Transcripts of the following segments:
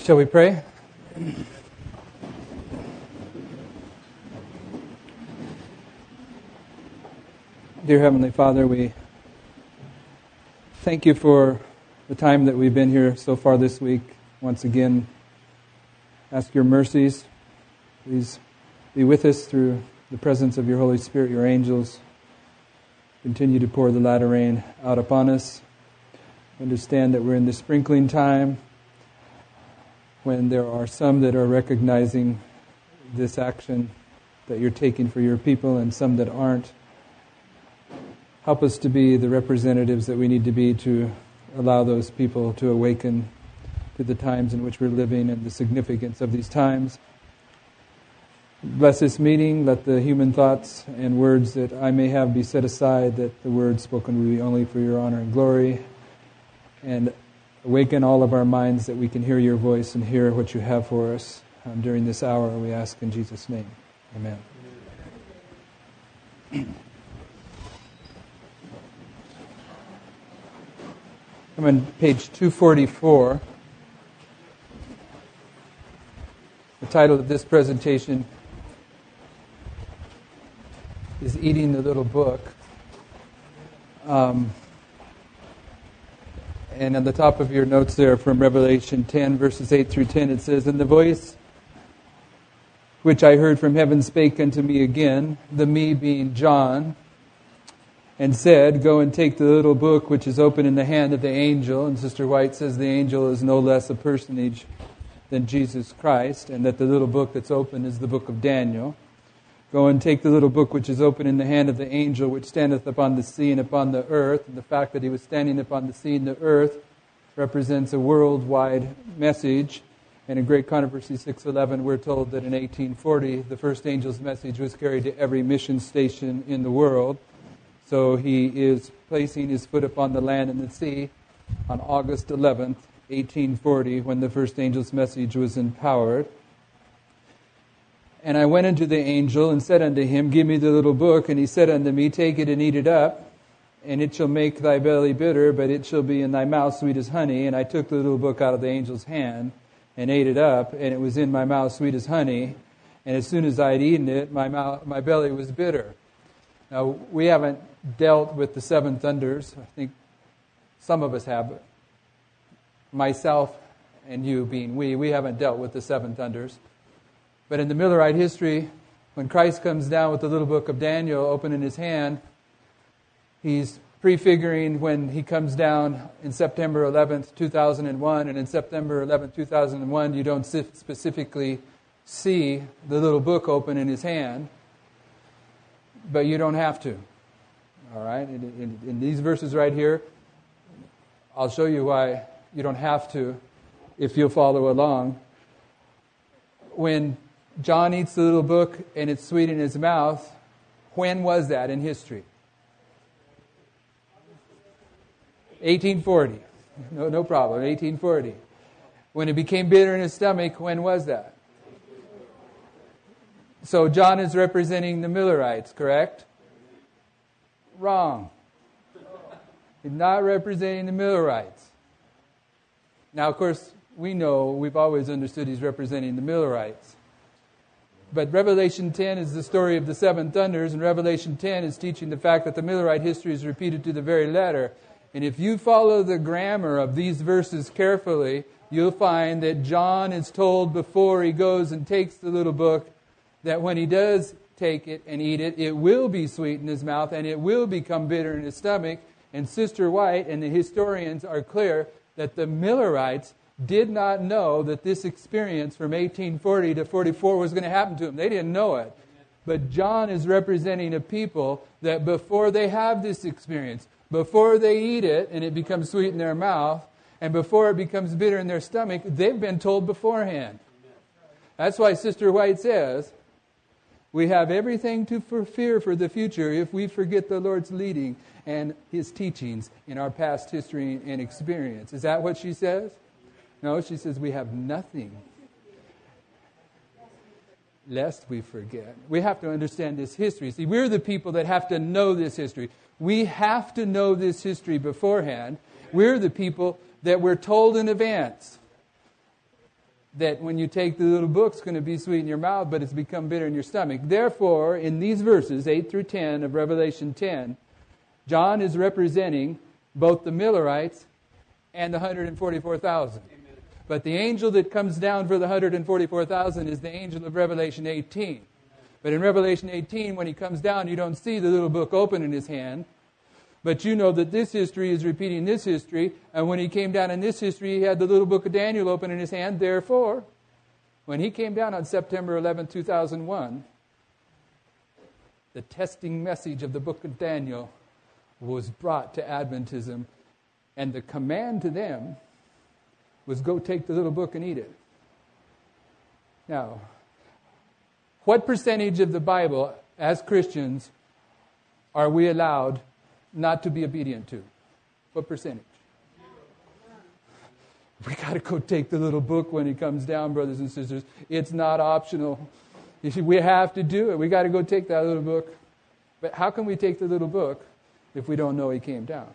Shall we pray? Dear Heavenly Father, we thank you for the time that we've been here so far this week. Once again, ask your mercies. Please be with us through the presence of your Holy Spirit, your angels. Continue to pour the latter rain out upon us. Understand that we're in the sprinkling time, when there are some that are recognizing this action that you're taking for your people and some that aren't. Help us to be the representatives that we need to be to allow those people to awaken to the times in which we're living and the significance of these times. Bless this meeting. Let the human thoughts and words that I may have be set aside, that the words spoken will be only for your honor and glory. And awaken all of our minds that we can hear your voice and hear what you have for us during this hour, we ask in Jesus' name. Amen. I'm on page 244. The title of this presentation is Eating the Little Book. And on the top of your notes there from Revelation 10, verses 8 through 10, it says, "And the voice which I heard from heaven spake unto me again, the me being John, and said, Go and take the little book which is open in the hand of the angel." And Sister White says the angel is no less a personage than Jesus Christ, and that the little book that's open is the book of Daniel. "Go and take the little book which is open in the hand of the angel which standeth upon the sea and upon the earth." And the fact that he was standing upon the sea and the earth represents a worldwide message. And in Great Controversy 611, we're told that in 1840, the first angel's message was carried to every mission station in the world. So he is placing his foot upon the land and the sea on August 11th, 1840, when the first angel's message was empowered. "And I went unto the angel and said unto him, Give me the little book. And he said unto me, Take it and eat it up, and it shall make thy belly bitter, but it shall be in thy mouth sweet as honey. And I took the little book out of the angel's hand and ate it up, and it was in my mouth sweet as honey. And as soon as I had eaten it, my belly was bitter." Now, we haven't dealt with the seven thunders. I think some of us have. Myself and you being we haven't dealt with the seven thunders. But in the Millerite history, when Christ comes down with the little book of Daniel open in his hand, he's prefiguring when he comes down in September 11th, 2001. And in September 11th, 2001, you don't specifically see the little book open in his hand, but you don't have to. All right? In these verses right here, I'll show you why you don't have to if you'll follow along. When John eats the little book and it's sweet in his mouth, when was that in history? 1840. No problem. 1840. When it became bitter in his stomach, when was that? So John is representing the Millerites, correct? Wrong. He's not representing the Millerites. Now, of course, we've always understood he's representing the Millerites. But Revelation 10 is the story of the seven thunders, and Revelation 10 is teaching the fact that the Millerite history is repeated to the very letter. And if you follow the grammar of these verses carefully, you'll find that John is told before he goes and takes the little book that when he does take it and eat it, it will be sweet in his mouth and it will become bitter in his stomach. And Sister White and the historians are clear that the Millerites did not know that this experience from 1840 to 44 was going to happen to them. They didn't know it. But John is representing a people that before they have this experience, before they eat it and it becomes sweet in their mouth, and before it becomes bitter in their stomach, they've been told beforehand. That's why Sister White says, we have everything to fear for the future if we forget the Lord's leading and His teachings in our past history and experience. Is that what she says? No, she says we have nothing lest we forget. We have to understand this history. See, we're the people that have to know this history. We have to know this history beforehand. We're the people that we're told in advance. that when you take the little book, it's going to be sweet in your mouth, but it's become bitter in your stomach. Therefore, in these verses, 8 through 10 of Revelation 10, John is representing both the Millerites and the 144,000. But the angel that comes down for the 144,000 is the angel of Revelation 18. But in Revelation 18, when he comes down, you don't see the little book open in his hand. But you know that this history is repeating this history. And when he came down in this history, he had the little book of Daniel open in his hand. Therefore, when he came down on September 11, 2001, the testing message of the book of Daniel was brought to Adventism. And the command to them was go take the little book and eat it. Now, what percentage of the Bible, as Christians, are we allowed not to be obedient to? What percentage? We got to go take the little book when it comes down, brothers and sisters. It's not optional. You see, we have to do it. We got to go take that little book. But how can we take the little book if we don't know he came down?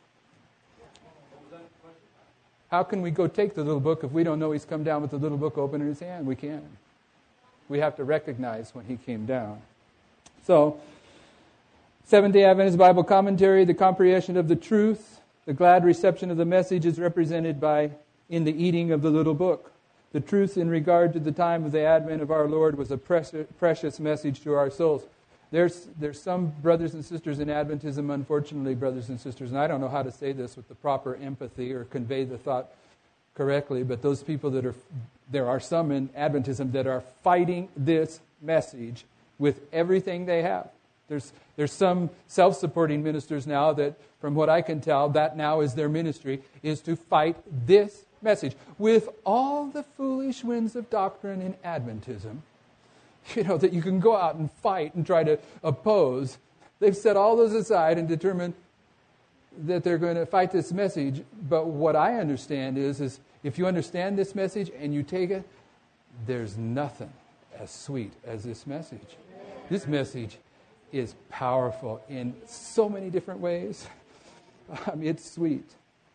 How can we go take the little book if we don't know he's come down with the little book open in his hand? We can't. We have to recognize when he came down. So, Seventh-day Adventist Bible Commentary, the comprehension of the truth, the glad reception of the message is represented in the eating of the little book. The truth in regard to the time of the advent of our Lord was a precious message to our souls. There's some brothers and sisters in Adventism, unfortunately, brothers and sisters, and I don't know how to say this with the proper empathy or convey the thought correctly, but those people there are some in Adventism that are fighting this message with everything they have. There's some self-supporting ministers now that, from what I can tell, that now is their ministry, is to fight this message with all the foolish winds of doctrine in Adventism. That you can go out and fight and try to oppose. They've set all those aside and determined that they're going to fight this message. But what I understand is if you understand this message and you take it, there's nothing as sweet as this message. This message is powerful in so many different ways. It's sweet.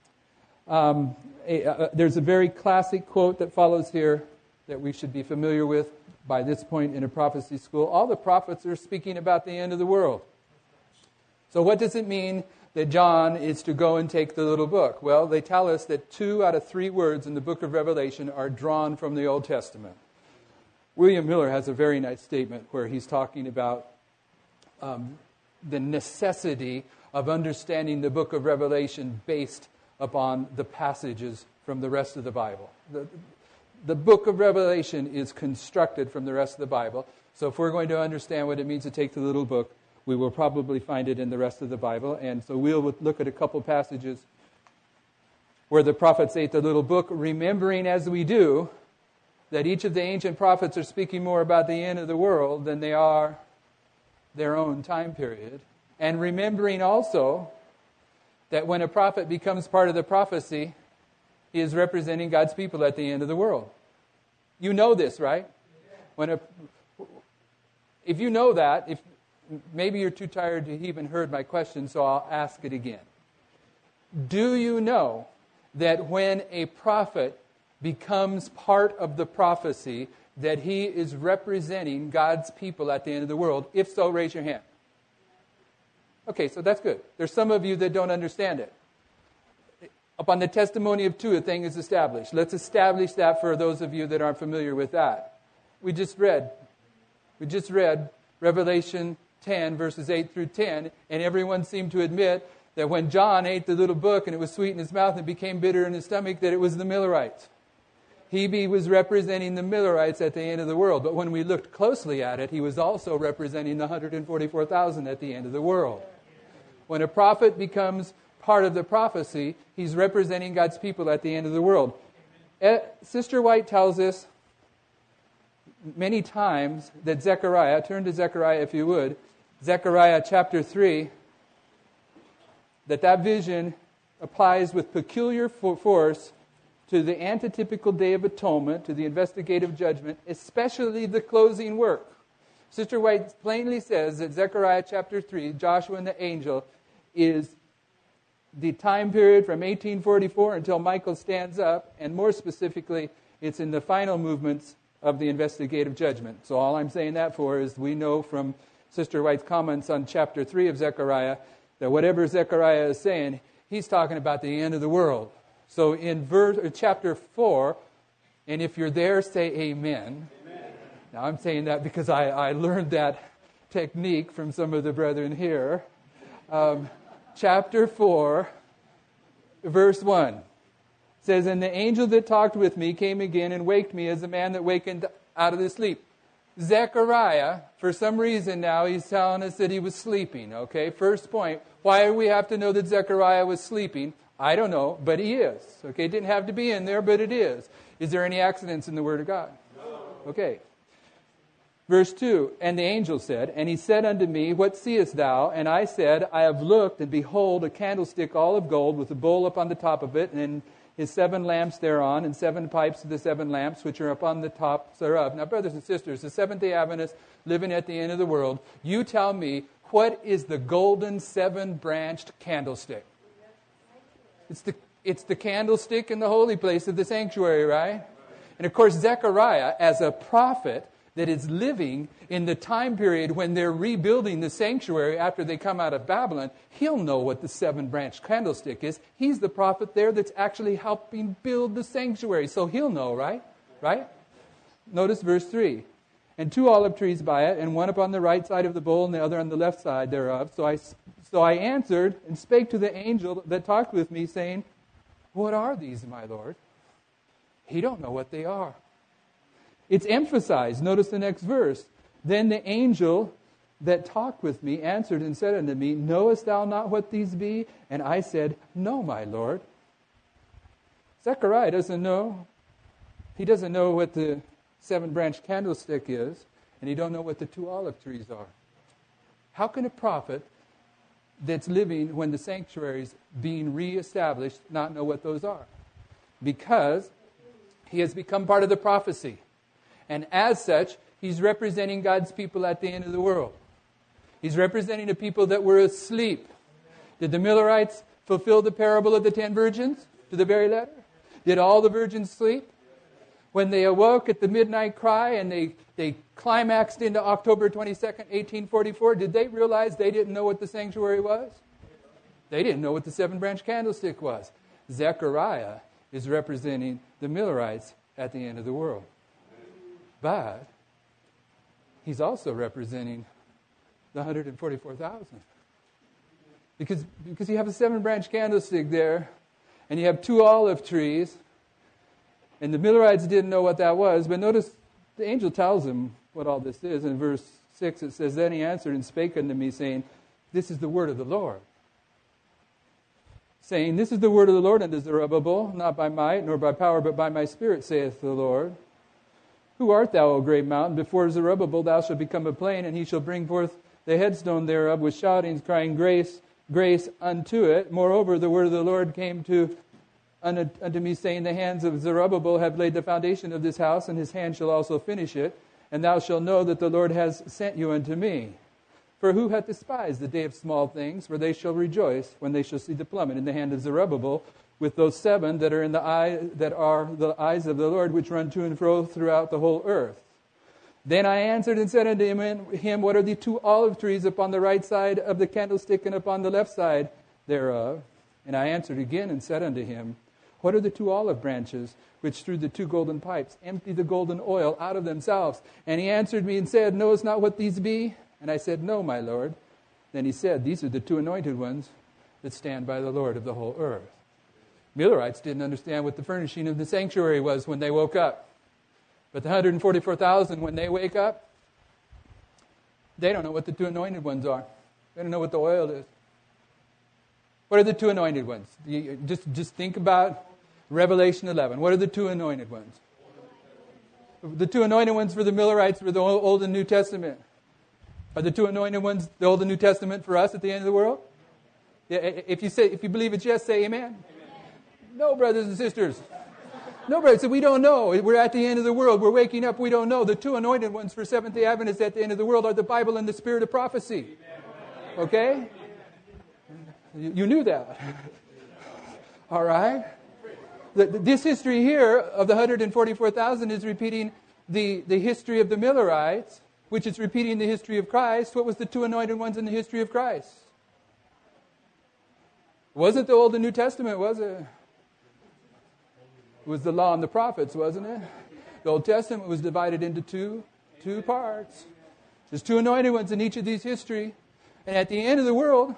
There's a very classic quote that follows here that we should be familiar with by this point in a prophecy school. All the prophets are speaking about the end of the world. So what does it mean that John is to go and take the little book? Well, they tell us that 2 out of 3 words in the book of Revelation are drawn from the Old Testament. William Miller has a very nice statement where he's talking about the necessity of understanding the book of Revelation based upon the passages from the rest of the Bible. The book of Revelation is constructed from the rest of the Bible. So if we're going to understand what it means to take the little book, we will probably find it in the rest of the Bible. And so we'll look at a couple passages where the prophets ate the little book, remembering as we do that each of the ancient prophets are speaking more about the end of the world than they are their own time period. And remembering also that when a prophet becomes part of the prophecy, he is representing God's people at the end of the world. You know this, right? If you know that, maybe you're too tired to even heard my question, so I'll ask it again. Do you know that when a prophet becomes part of the prophecy, that he is representing God's people at the end of the world? If so, raise your hand. Okay, so that's good. There's some of you that don't understand it. Upon the testimony of 2, a thing is established. Let's establish that for those of you that aren't familiar with that. We just read Revelation 10, verses 8 through 10, and everyone seemed to admit that when John ate the little book and it was sweet in his mouth and became bitter in his stomach, that it was the Millerites. He was representing the Millerites at the end of the world. But when we looked closely at it, he was also representing the 144,000 at the end of the world. When a prophet becomes part of the prophecy, he's representing God's people at the end of the world. Sister White tells us many times that Zechariah, turn to Zechariah if you would, Zechariah chapter 3, that vision applies with peculiar force to the antitypical Day of Atonement, to the investigative judgment, especially the closing work. Sister White plainly says that Zechariah chapter 3, Joshua and the angel, is the time period from 1844 until Michael stands up, and more specifically, It's in the final movements of the investigative judgment. So all I'm saying that for is we know from Sister White's comments on chapter 3 of Zechariah that whatever Zechariah is saying, he's talking about the end of the world. So in chapter 4, and if you're there, say amen. Amen. Now I'm saying that because I learned that technique from some of the brethren here. Chapter 4, verse 1 says, "And the angel that talked with me came again and waked me as a man that wakened out of his sleep." Zechariah, for some reason now, he's telling us that he was sleeping. Okay, first point. Why do we have to know that Zechariah was sleeping? I don't know, but he is. Okay, it didn't have to be in there, but it is. Is there any accidents in the Word of God? No. Okay. Verse 2, "And the angel said, and he said unto me, What seest thou? And I said, I have looked, and behold, a candlestick all of gold, with a bowl upon the top of it, and his 7 lamps thereon, and 7 pipes of the 7 lamps, which are upon the tops thereof." Now, brothers and sisters, the Seventh-day Adventists living at the end of the world, you tell me, what is the golden 7-branched candlestick? It's the candlestick in the holy place of the sanctuary, right? And of course, Zechariah, as a prophet that is living in the time period when they're rebuilding the sanctuary after they come out of Babylon, he'll know what the 7-branched candlestick is. He's the prophet there that's actually helping build the sanctuary. So he'll know, right? Right? Notice verse 3. "And 2 olive trees by it, and one upon the right side of the bowl, and the other on the left side thereof. So I answered and spake to the angel that talked with me, saying, What are these, my Lord? He don't know what they are." It's emphasized. Notice the next verse. "Then the angel that talked with me answered and said unto me, Knowest thou not what these be? And I said, No, my Lord." Zechariah doesn't know. He doesn't know what the 7-branched candlestick is, and he don't know what the 2 olive trees are. How can a prophet that's living when the sanctuary is being reestablished not know what those are? Because he has become part of the prophecy. And as such, he's representing God's people at the end of the world. He's representing the people that were asleep. Did the Millerites fulfill the parable of the 10 virgins to the very letter? Did all the virgins sleep? When they awoke at the midnight cry and they climaxed into October 22nd, 1844, did they realize they didn't know what the sanctuary was? They didn't know what the 7-branched candlestick was. Zechariah is representing the Millerites at the end of the world. But he's also representing the 144,000. Because you have a 7-branched candlestick there, and you have 2 olive trees, and the Millerites didn't know what that was, but notice the angel tells him what all this is. In verse 6 it says, "Then he answered and spake unto me, saying, This is the word of the Lord. Saying, This is the word of the Lord unto Zerubbabel, not by might nor by power, but by my Spirit, saith the Lord. Who art thou, O great mountain? Before Zerubbabel thou shalt become a plain, and he shall bring forth the headstone thereof with shoutings, crying, Grace, grace unto it. Moreover, the word of the Lord came unto me, saying, The hands of Zerubbabel have laid the foundation of this house, and his hand shall also finish it. And thou shalt know that the Lord has sent you unto me. For who hath despised the day of small things? For they shall rejoice when they shall see the plummet in the hand of Zerubbabel, with those 7 that are in the eye, that are the eyes of the Lord, which run to and fro throughout the whole earth. Then I answered and said unto him, What are the 2 olive trees upon the right side of the candlestick, and upon the left side thereof? And I answered again and said unto him, What are the 2 olive branches which through the 2 golden pipes empty the golden oil out of themselves? And he answered me and said, Knowest not what these be? And I said, No, my Lord. Then he said, These are the 2 anointed ones that stand by the Lord of the whole earth. Millerites didn't understand what the furnishing of the sanctuary was when they woke up. But the 144,000, when they wake up, they don't know what the 2 anointed ones are. They don't know what the oil is. What are the 2 anointed ones? Just think about Revelation 11. What are the 2 anointed ones? The 2 anointed ones for the Millerites were the Old and New Testament. Are the 2 anointed ones the Old and New Testament for us at the end of the world? Yeah, if you believe it's yes, say amen. Amen. No, brothers and sisters. No, brothers. So we don't know. We're at the end of the world. We're waking up. We don't know. The 2 anointed ones for Seventh-day Adventists at the end of the world are the Bible and the Spirit of prophecy. Okay? You knew that. All right? This history here of the 144,000 is repeating the history of the Millerites, which is repeating the history of Christ. What was the two anointed ones in the history of Christ? It wasn't the Old and New Testament, was it? It was the law and the prophets, wasn't it? The Old Testament was divided into two parts. There's two anointed ones in each of these history. And at the end of the world,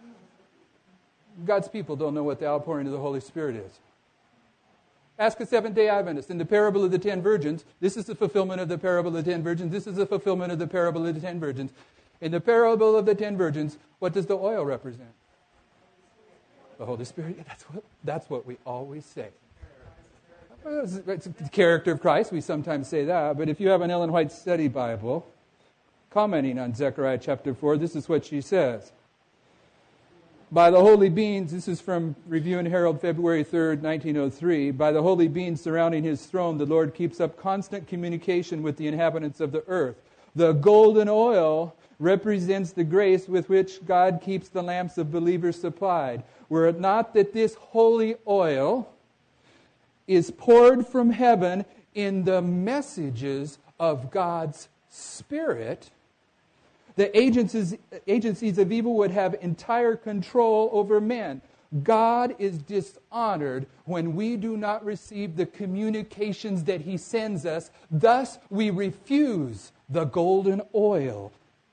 God's people don't know what the outpouring of the Holy Spirit is. Ask a Seventh-day Adventist. In the parable of the 10 virgins, this is the fulfillment of the parable of the 10 virgins. This is the fulfillment of the parable of the 10 virgins. In the parable of the 10 virgins, what does the oil represent? The Holy Spirit. That's what we always say. It's the character of Christ. We sometimes say that. But if you have an Ellen White Study Bible, commenting on Zechariah chapter 4, this is what she says. By the holy beings, this is from Review and Herald, February 3rd, 1903. By the holy beings surrounding his throne, the Lord keeps up constant communication with the inhabitants of the earth. The golden oil represents the grace with which God keeps the lamps of believers supplied. Were it not that this holy oil is poured from heaven in the messages of God's Spirit, the agencies of evil would have entire control over men. God is dishonored when we do not receive the communications that He sends us. Thus, we refuse the golden oil.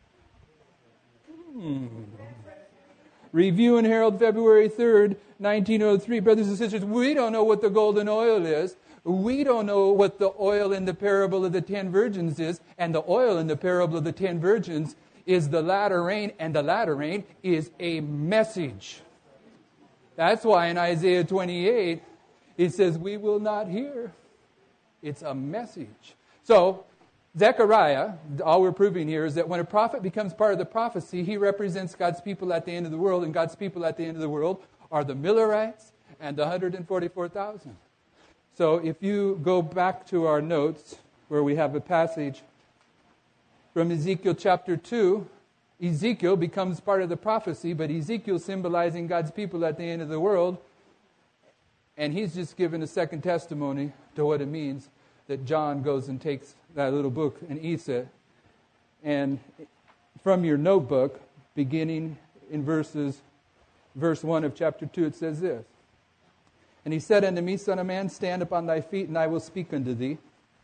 Review and Herald, February 3rd, 1903. Brothers and sisters, we don't know what the golden oil is. We don't know what the oil in the parable of the 10 virgins is. And the oil in the parable of the 10 virgins is the latter rain, and the latter rain is a message. That's why in Isaiah 28, it says, we will not hear. It's a message. So, Zechariah, all we're proving here is that when a prophet becomes part of the prophecy, he represents God's people at the end of the world, and God's people at the end of the world are the Millerites and the 144,000. So if you go back to our notes, where we have a passage from Ezekiel chapter 2, Ezekiel becomes part of the prophecy, but Ezekiel symbolizing God's people at the end of the world, and he's just given a second testimony to what it means that John goes and takes that little book and eats it. And from your notebook, beginning in verse 1 of chapter 2, it says this. And he said unto me, Son of man, stand upon thy feet, and I will speak unto thee.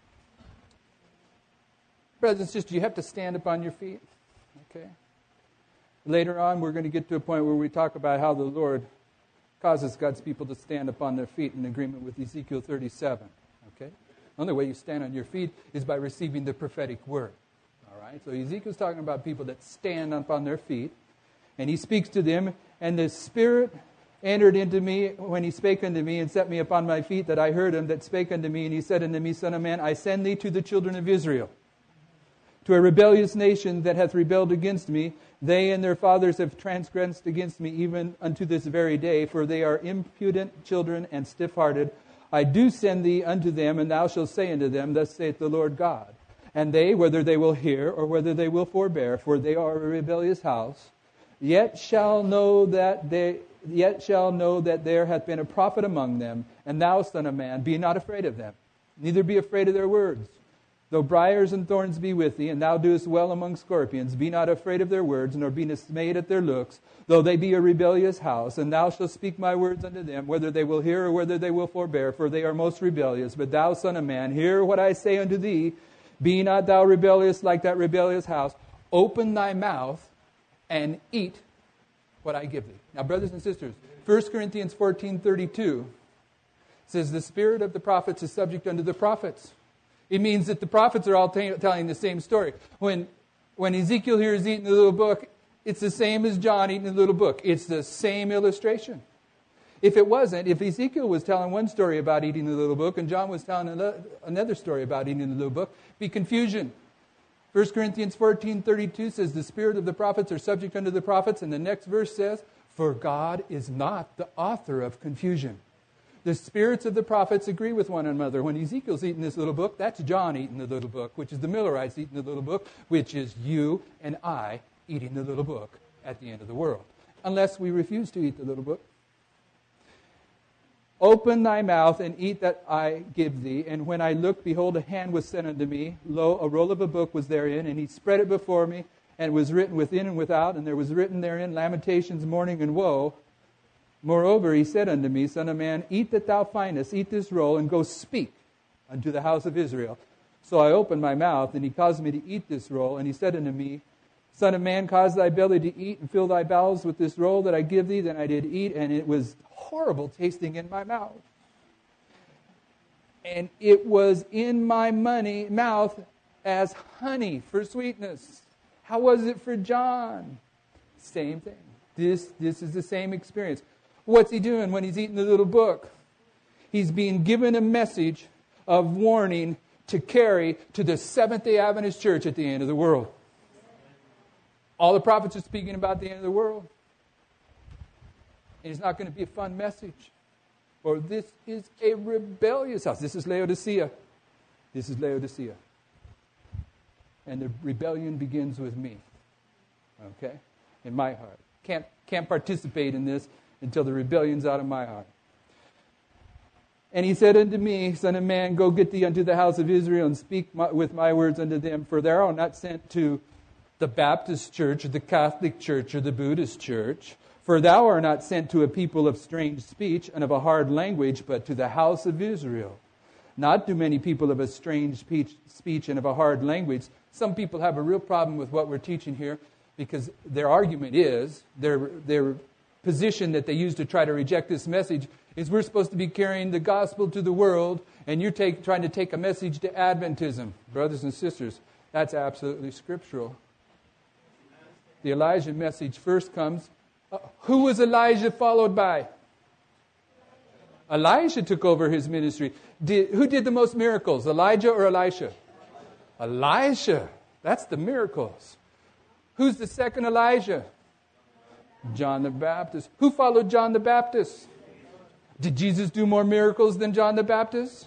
Brothers and sisters, you have to stand upon your feet. Okay? Later on, we're going to get to a point where we talk about how the Lord causes God's people to stand upon their feet in agreement with Ezekiel 37. Okay? The only way you stand on your feet is by receiving the prophetic word. All right? So Ezekiel's talking about people that stand upon their feet. And he speaks to them, and the Spirit entered into me when he spake unto me and set me upon my feet, that I heard him that spake unto me. And he said unto me, Son of man, I send thee to the children of Israel, to a rebellious nation that hath rebelled against me. They and their fathers have transgressed against me even unto this very day, for they are impudent children and stiff-hearted. I do send thee unto them, and thou shalt say unto them, Thus saith the Lord God. And they, whether they will hear or whether they will forbear, for they are a rebellious house, yet shall know that there hath been a prophet among them. And thou, son of man, be not afraid of them, neither be afraid of their words. Though briars and thorns be with thee, and thou doest well among scorpions, be not afraid of their words, nor be dismayed at their looks, though they be a rebellious house. And thou shalt speak my words unto them, whether they will hear or whether they will forbear, for they are most rebellious. But thou, son of man, hear what I say unto thee. Be not thou rebellious like that rebellious house. Open thy mouth and eat what I give thee. Now, brothers and sisters, 1 Corinthians 14:32 says, the spirit of the prophets is subject unto the prophets. It means that the prophets are all telling the same story. When Ezekiel here is eating the little book, it's the same as John eating the little book. It's the same illustration. If it wasn't, if Ezekiel was telling one story about eating the little book and John was telling another story about eating the little book, it'd be confusion. 1 Corinthians 14:32 says, the spirit of the prophets are subject unto the prophets. And the next verse says, for God is not the author of confusion. The spirits of the prophets agree with one another. When Ezekiel's eating this little book, that's John eating the little book, which is the Millerites eating the little book, which is you and I eating the little book at the end of the world. Unless we refuse to eat the little book. Open thy mouth and eat that I give thee. And when I looked, behold, a hand was sent unto me. Lo, a roll of a book was therein, and he spread it before me, and it was written within and without, and there was written therein lamentations, mourning, and woe. Moreover, he said unto me, Son of man, eat that thou findest, eat this roll, and go speak unto the house of Israel. So I opened my mouth, and he caused me to eat this roll, and he said unto me, Son of man, cause thy belly to eat, and fill thy bowels with this roll that I give thee. Then I did eat, and it was horrible tasting in my mouth. And it was in my mouth as honey for sweetness. How was it for John? Same thing. This is the same experience. What's he doing when he's eating the little book? He's being given a message of warning to carry to the Seventh-day Adventist Church at the end of the world. All the prophets are speaking about the end of the world. And it's not going to be a fun message. Or this is a rebellious house. This is Laodicea. This is Laodicea. And the rebellion begins with me. Okay? In my heart. Can't participate in this until the rebellion's out of my heart. And he said unto me, Son of man, go get thee unto the house of Israel and speak with my words unto them. For thou art not sent to the Baptist church or the Catholic church or the Buddhist church. For thou art not sent to a people of strange speech and of a hard language, but to the house of Israel. Not to many people of a strange speech and of a hard language. Some people have a real problem with what we're teaching here because their argument is, their position that they use to try to reject this message is we're supposed to be carrying the gospel to the world and you're trying to take a message to Adventism. Brothers and sisters, that's absolutely scriptural. The Elijah message first comes. Who was Elijah followed by? Elijah took over his ministry. Who did the most miracles, Elijah or Elisha? Elisha. That's the miracles. Who's the second Elijah? John the Baptist. Who followed John the Baptist? Did Jesus do more miracles than John the Baptist?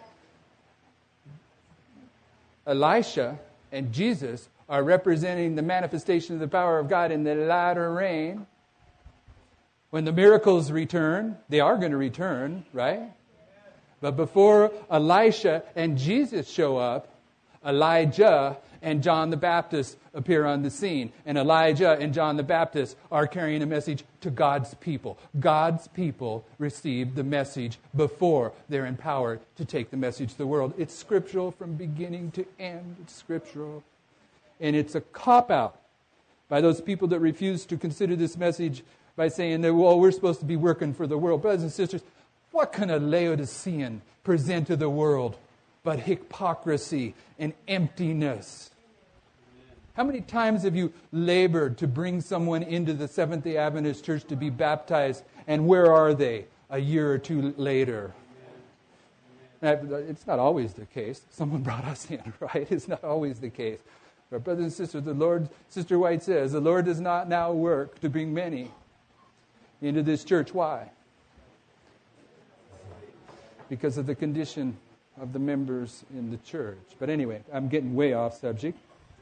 Elisha and Jesus are representing the manifestation of the power of God in the latter rain. When the miracles return, they are going to return, right? But before Elisha and Jesus show up, Elijah and John the Baptist appear on the scene. And Elijah and John the Baptist are carrying a message to God's people. God's people receive the message before they're empowered to take the message to the world. It's scriptural from beginning to end. It's scriptural. And it's a cop-out by those people that refuse to consider this message by saying that, well, we're supposed to be working for the world. Brothers and sisters, what can a Laodicean present to the world but hypocrisy and emptiness? How many times have you labored to bring someone into the Seventh-day Adventist Church to be baptized, and where are they a year or two later? It's not always the case. Someone brought us in, right? It's not always the case. But brothers and sisters, the Lord, Sister White says, the Lord does not now work to bring many into this church. Why? Because of the condition of the members in the church. But anyway, I'm getting way off subject.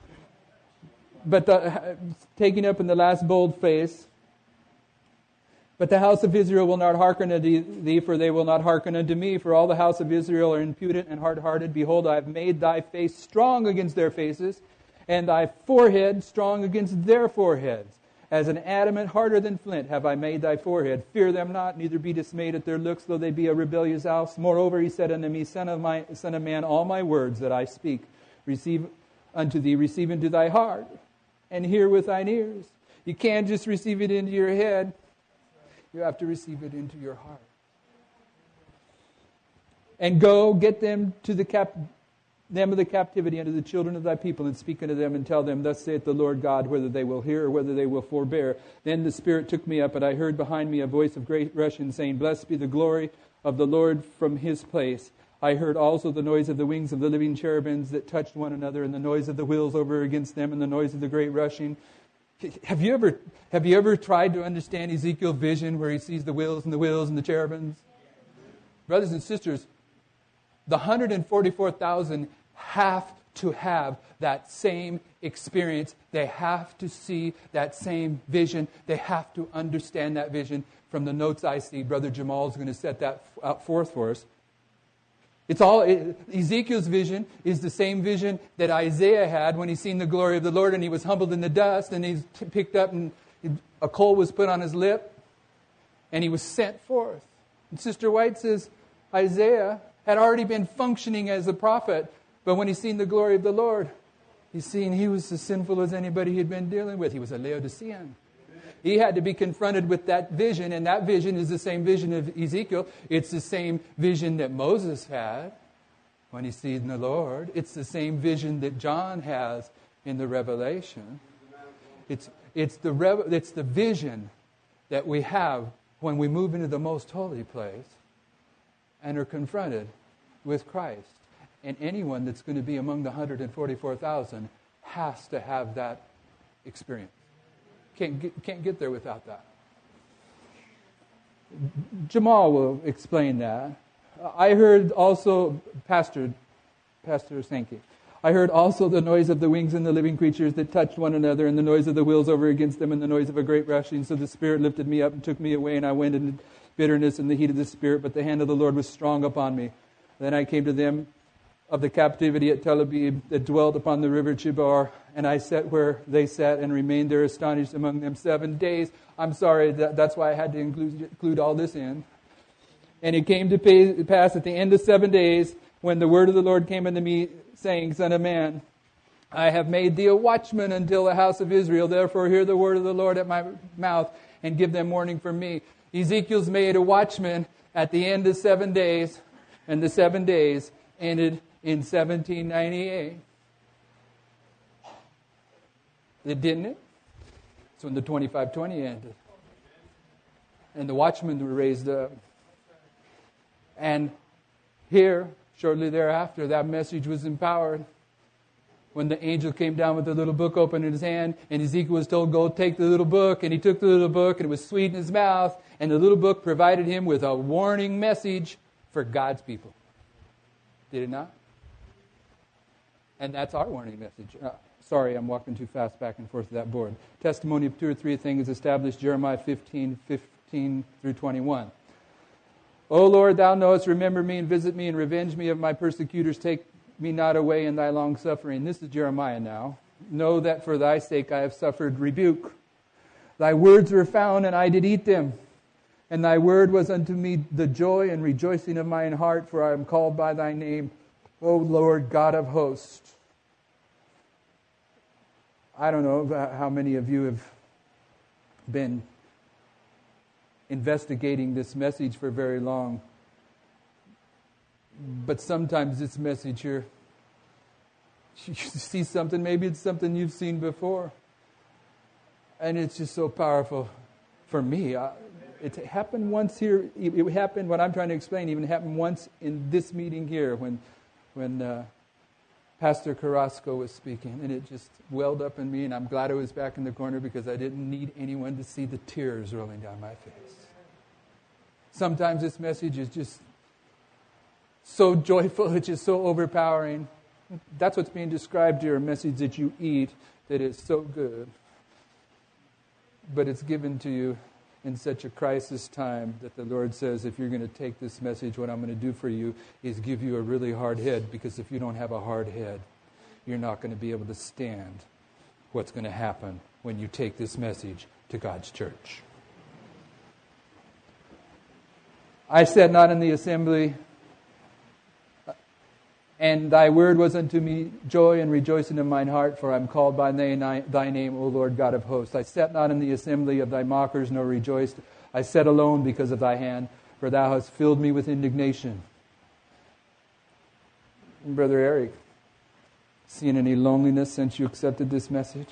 But taking up in the last bold face, but the house of Israel will not hearken unto thee, for they will not hearken unto me. For all the house of Israel are impudent and hard-hearted. Behold, I have made thy face strong against their faces, and thy forehead strong against their foreheads. As an adamant harder than flint have I made thy forehead. Fear them not, neither be dismayed at their looks, though they be a rebellious house. Moreover, he said unto me, Son of man, all my words that I speak, receive unto thee, receive into thy heart, and hear with thine ears. You can't just receive it into your head. You have to receive it into your heart. And go, get them to them of the captivity unto the children of thy people, and speak unto them and tell them, Thus saith the Lord God, whether they will hear or whether they will forbear. Then the Spirit took me up, and I heard behind me a voice of great rushing, saying, Blessed be the glory of the Lord from his place. I heard also the noise of the wings of the living cherubims that touched one another, and the noise of the wheels over against them, and the noise of the great rushing. Have you ever tried to understand Ezekiel's vision where he sees the wheels and the cherubims? Brothers and sisters, the 144,000 have to have that same experience. They have to see that same vision. They have to understand that vision. From the notes I see, Brother Jamal is going to set that out forth for us. Ezekiel's vision is the same vision that Isaiah had when he seen the glory of the Lord, and he was humbled in the dust, and he's picked up, and a coal was put on his lip, and he was sent forth. And Sister White says Isaiah had already been functioning as a prophet, but when he seen the glory of the Lord, he was as sinful as anybody he'd been dealing with. He was a Laodicean. He had to be confronted with that vision, and that vision is the same vision of Ezekiel. It's the same vision that Moses had when he seen the Lord. It's the same vision that John has in the Revelation. It's the vision that we have when we move into the most holy place and are confronted with Christ. And anyone that's going to be among the 144,000 has to have that experience. Can't get there without that. Jamal will explain that. I heard also, Pastor, thank you. I heard also the noise of the wings and the living creatures that touched one another, and the noise of the wheels over against them, and the noise of a great rushing. So the Spirit lifted me up and took me away, and I went into bitterness and the heat of the Spirit, but the hand of the Lord was strong upon me. Then I came to them of the captivity at Tel Aviv that dwelt upon the river Chebar, and I sat where they sat and remained there astonished among them 7 days. I'm sorry, that's why I had to include all this in. And it came to pass at the end of 7 days, when the word of the Lord came unto me, saying, Son of man, I have made thee a watchman until the house of Israel. Therefore hear the word of the Lord at my mouth, and give them warning from me. Ezekiel's made a watchman at the end of 7 days, and the 7 days ended in 1798. It didn't it? It's when the 2520 ended. And the watchmen were raised up. And here, shortly thereafter, that message was empowered. When the angel came down with the little book open in his hand, and Ezekiel was told, go take the little book, and he took the little book, and it was sweet in his mouth, and the little book provided him with a warning message for God's people. Did it not? And that's our warning message. Sorry, I'm walking too fast back and forth to that board. Testimony of 2 or 3 things established, Jeremiah 15 through 21. O Lord, thou knowest, remember me and visit me and revenge me of my persecutors. Take me not away in thy long suffering. This is Jeremiah now. Know that for thy sake I have suffered rebuke. Thy words were found, and I did eat them. And thy word was unto me the joy and rejoicing of mine heart, for I am called by thy name, O Lord God of hosts. I don't know how many of you have been investigating this message for very long. But sometimes this message here, you see something, maybe it's something you've seen before. And it's just so powerful for me. It happened once here. It happened, what I'm trying to explain, even happened once in this meeting here when Pastor Carrasco was speaking, and it just welled up in me, and I'm glad I was back in the corner because I didn't need anyone to see the tears rolling down my face. Sometimes this message is just so joyful, it's just so overpowering. That's what's being described here, a message that you eat that is so good. But it's given to you in such a crisis time that the Lord says, if you're going to take this message, what I'm going to do for you is give you a really hard head, because if you don't have a hard head, you're not going to be able to stand what's going to happen when you take this message to God's church. I sat not in the assembly, and thy word was unto me joy and rejoicing in mine heart, for I am called by thy name, O Lord God of hosts. I sat not in the assembly of thy mockers, nor rejoiced. I sat alone because of thy hand, for thou hast filled me with indignation. And Brother Eric, seen any loneliness since you accepted this message?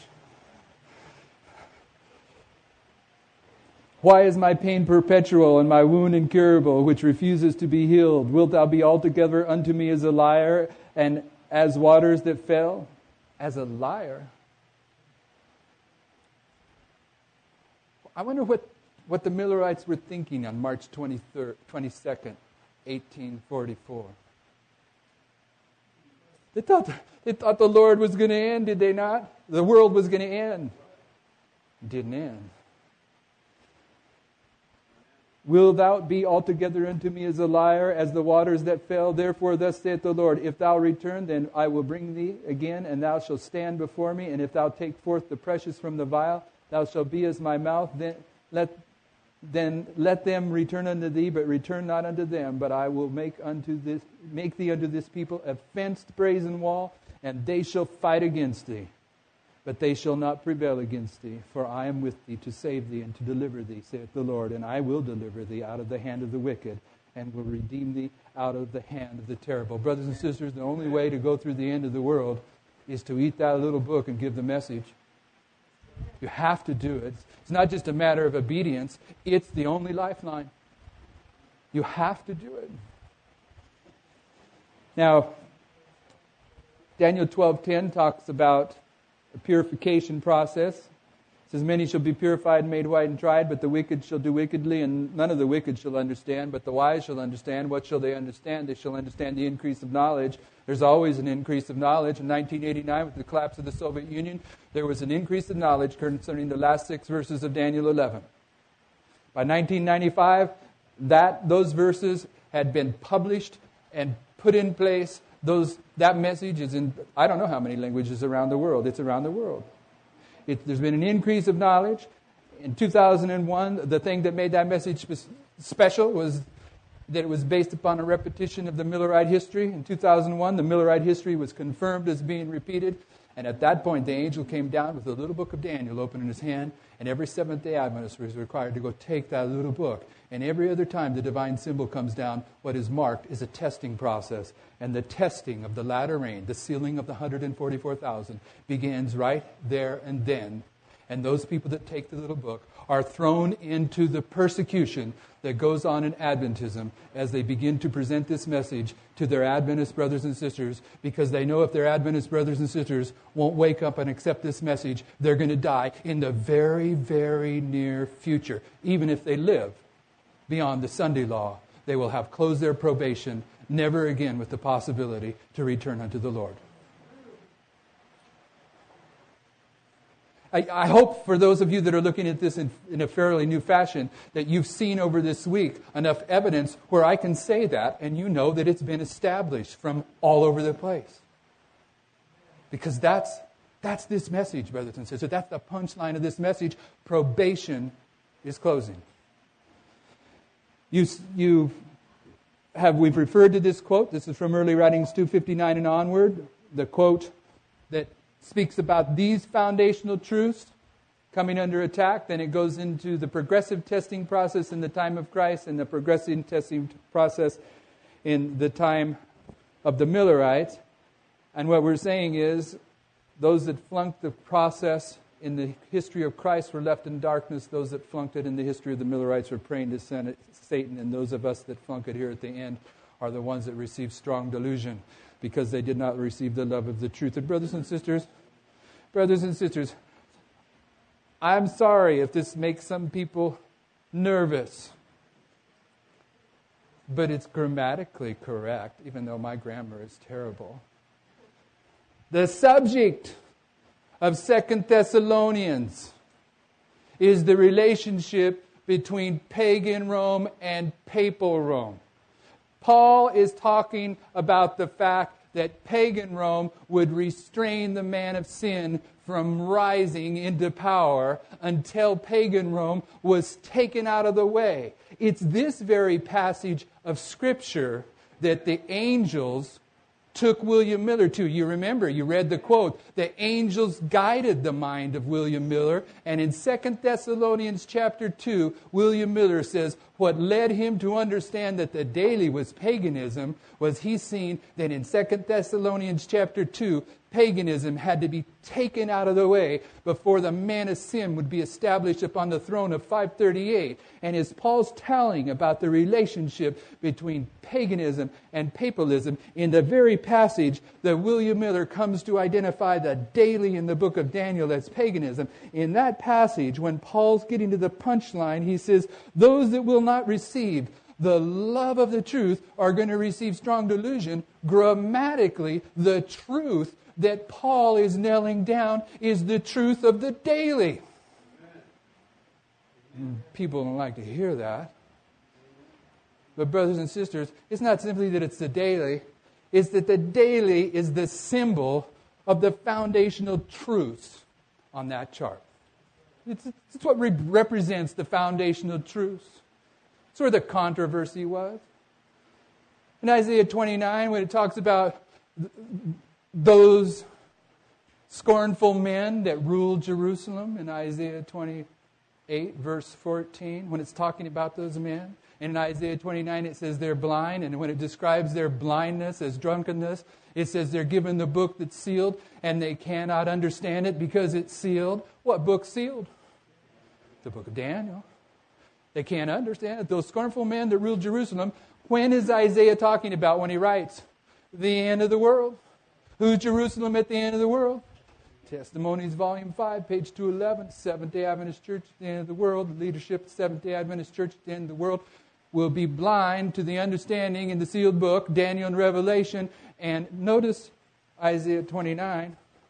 Why is my pain perpetual and my wound incurable, which refuses to be healed? Wilt thou be altogether unto me as a liar and as waters that fail? As a liar? I wonder what the Millerites were thinking on March 22nd, 1844. They thought the Lord was going to end, did they not? The world was going to end. It didn't end. Wilt thou be altogether unto me as a liar, as the waters that fell? Therefore thus saith the Lord, if thou return, then I will bring thee again, and thou shalt stand before me. And if thou take forth the precious from the vial, thou shalt be as my mouth. Then let them return unto thee, but return not unto them. But I will make thee unto this people a fenced brazen wall, and they shall fight against thee. But they shall not prevail against thee, for I am with thee to save thee and to deliver thee, saith the Lord. And I will deliver thee out of the hand of the wicked, and will redeem thee out of the hand of the terrible. Brothers and sisters, the only way to go through the end of the world is to eat that little book and give the message. You have to do it. It's not just a matter of obedience. It's the only lifeline. You have to do it. Now, Daniel 12:10 talks about a purification process. It says, many shall be purified and made white and tried, but the wicked shall do wickedly, and none of the wicked shall understand, but the wise shall understand. What shall they understand? They shall understand the increase of knowledge. There's always an increase of knowledge. In 1989, with the collapse of the Soviet Union, there was an increase of knowledge concerning the last 6 verses of Daniel 11. By 1995, those verses had been published and put in place. That message is in, I don't know how many languages around the world. It's around the world. There's been an increase of knowledge. In 2001, the thing that made that message special was that it was based upon a repetition of the Millerite history. In 2001, the Millerite history was confirmed as being repeated. And at that point, the angel came down with the little book of Daniel open in his hand. And every Seventh-day Adventist was required to go take that little book. And every other time the divine symbol comes down, what is marked is a testing process. And the testing of the latter rain, the sealing of the 144,000, begins right there and then. And those people that take the little book are thrown into the persecution that goes on in Adventism as they begin to present this message to their Adventist brothers and sisters, because they know if their Adventist brothers and sisters won't wake up and accept this message, they're going to die in the very, very near future. Even if they live beyond the Sunday law, they will have closed their probation, never again with the possibility to return unto the Lord. I hope for those of you that are looking at this in a fairly new fashion, that you've seen over this week enough evidence where I can say that, and you know that it's been established from all over the place. Because that's this message, brothers and sisters. That's the punchline of this message. Probation is closing. We've referred to this quote. This is from Early Writings 259 and onward. The quote that speaks about these foundational truths coming under attack. Then it goes into the progressive testing process in the time of Christ and the progressive testing process in the time of the Millerites. And what we're saying is those that flunked the process in the history of Christ were left in darkness. Those that flunked it in the history of the Millerites were praying to Satan. And those of us that flunk it here at the end are the ones that receive strong delusion, because they did not receive the love of the truth. And brothers and sisters, I'm sorry if this makes some people nervous, but it's grammatically correct, even though my grammar is terrible. The subject of 2 Thessalonians is the relationship between pagan Rome and papal Rome. Paul is talking about the fact that pagan Rome would restrain the man of sin from rising into power until pagan Rome was taken out of the way. It's this very passage of Scripture that the angels took William Miller to. You remember, you read the quote, the angels guided the mind of William Miller. And in 2 Thessalonians chapter 2, William Miller says, what led him to understand that the daily was paganism was he seen that in 2 Thessalonians chapter 2, paganism had to be taken out of the way before the man of sin would be established upon the throne of 538. And as Paul's telling about the relationship between paganism and papalism in the very passage that William Miller comes to identify the daily in the book of Daniel as paganism, in that passage, when Paul's getting to the punchline, he says, those that will not receive the love of the truth are going to receive strong delusion. Grammatically, the truth that Paul is nailing down is the truth of the daily. People don't like to hear that. But brothers and sisters, it's not simply that it's the daily. It's that the daily is the symbol of the foundational truths on that chart. It's what represents the foundational truths. It's where the controversy was. In Isaiah 29, when it talks about those scornful men that ruled Jerusalem, in Isaiah 28, verse 14, when it's talking about those men. And in Isaiah 29, it says they're blind. And when it describes their blindness as drunkenness, it says they're given the book that's sealed, and they cannot understand it because it's sealed. What book sealed? The book of Daniel. They can't understand it. Those scornful men that ruled Jerusalem. When is Isaiah talking about when he writes? The end of the world. Who's Jerusalem at the end of the world? Testimonies, Volume 5, page 211. Seventh-day Adventist Church at the end of the world. The leadership of the Seventh-day Adventist Church at the end of the world will be blind to the understanding in the sealed book, Daniel and Revelation. And notice Isaiah 29.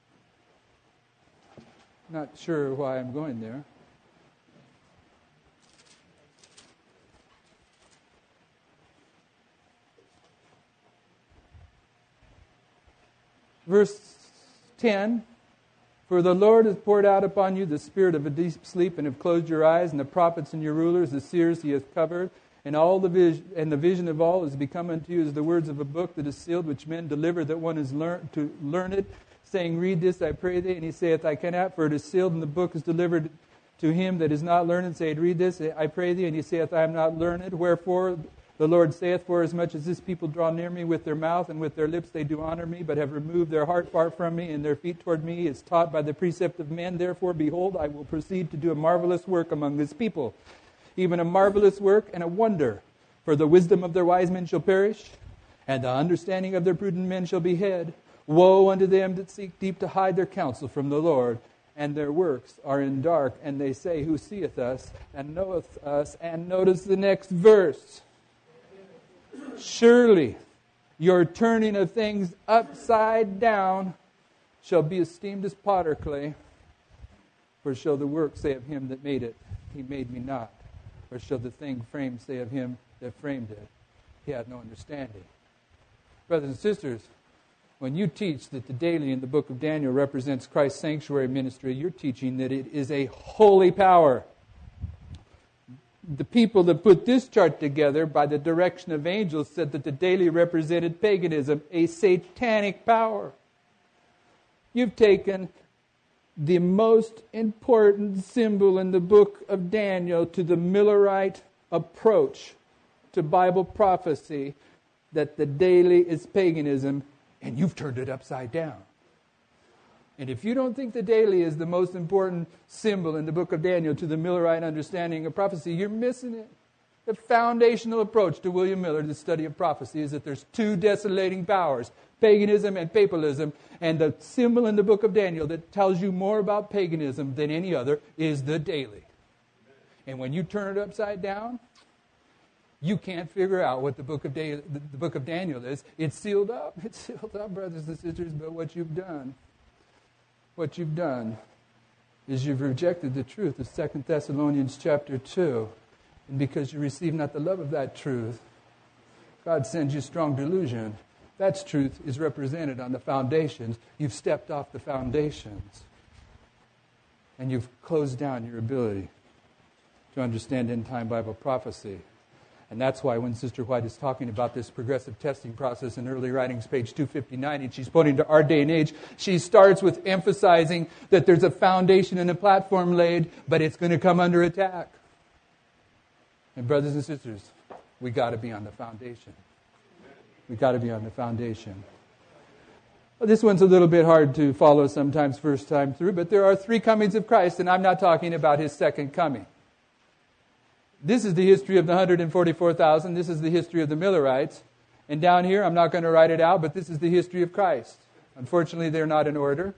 Not sure why I'm going there. Verse 10, for the Lord has poured out upon you the spirit of a deep sleep and have closed your eyes, and the prophets and your rulers, the seers he has covered, and the vision of all has become unto you as the words of a book that is sealed, which men deliver that one is to learn it, saying, read this, I pray thee. And he saith, I cannot, for it is sealed, and the book is delivered to him that is not learned, saying, read this, I pray thee. And he saith, I am not learned. Wherefore the Lord saith, for as much as this people draw near me with their mouth and with their lips they do honor me, but have removed their heart far from me, and their feet toward me is taught by the precept of men. Therefore, behold, I will proceed to do a marvelous work among this people, even a marvelous work and a wonder. For the wisdom of their wise men shall perish, and the understanding of their prudent men shall be hid. Woe unto them that seek deep to hide their counsel from the Lord, and their works are in dark, and they say, who seeth us and knoweth us? And notice the next verse. Surely your turning of things upside down shall be esteemed as potter clay. For shall the work say of him that made it, he made me not? Or shall the thing framed say of him that framed it, he had no understanding? Brothers and sisters, when you teach that the daily in the book of Daniel represents Christ's sanctuary ministry, you're teaching that it is a holy power. The people that put this chart together by the direction of angels said that the daily represented paganism, a satanic power. You've taken the most important symbol in the book of Daniel to the Millerite approach to Bible prophecy, that the daily is paganism, and you've turned it upside down. And if you don't think the daily is the most important symbol in the book of Daniel to the Millerite understanding of prophecy, you're missing it. The foundational approach to William Miller, the study of prophecy, is that there's two desolating powers, paganism and papalism, and the symbol in the book of Daniel that tells you more about paganism than any other is the daily. And when you turn it upside down, you can't figure out what the book of Daniel is. It's sealed up. It's sealed up, brothers and sisters, but what you've done is you've rejected the truth of 2 Thessalonians chapter 2. And because you receive not the love of that truth, God sends you strong delusion. That truth is represented on the foundations. You've stepped off the foundations. And you've closed down your ability to understand end-time Bible prophecy. And that's why when Sister White is talking about this progressive testing process in early writings, page 259, and she's pointing to our day and age, she starts with emphasizing that there's a foundation and a platform laid, but it's going to come under attack. And brothers and sisters, we got to be on the foundation. We got to be on the foundation. Well, this one's a little bit hard to follow sometimes first time through, but there are three comings of Christ, and I'm not talking about his second coming. This is the history of the 144,000. This is the history of the Millerites. And down here, I'm not going to write it out, but this is the history of Christ. Unfortunately, they're not in order.